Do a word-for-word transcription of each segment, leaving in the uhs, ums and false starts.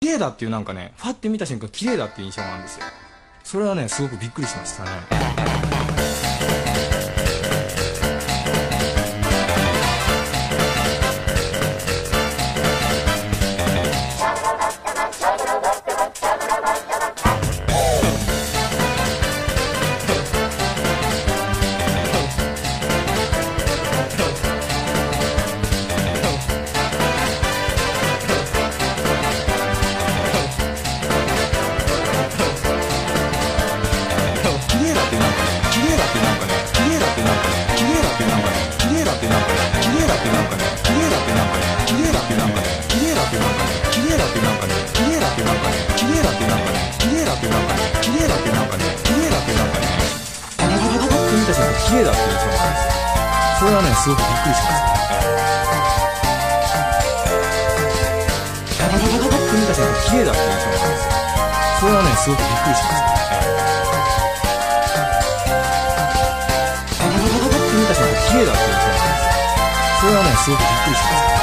綺麗だっていうなんかね、ファって見た瞬間綺麗だっていう印象があるんですよ。それはね、すごくびっくりしましたね。綺麗だっていう印象があるんですよ。それはね、すごくびっくりしましたね。パパパパパパって見た瞬間綺麗だっていう印象があるんですよ。それはね、すごくびっくりしましたね。パパパパパパって見た瞬間綺麗だっていう印象があるんですよ。それはね、すごくびっくりしましたね。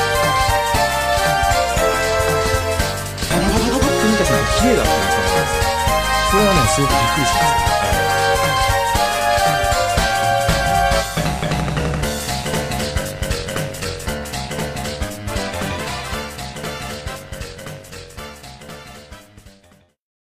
パパパパパパって見た瞬間綺麗だっていう印象があるんですよ。それはね、すごくびっくりしましたね。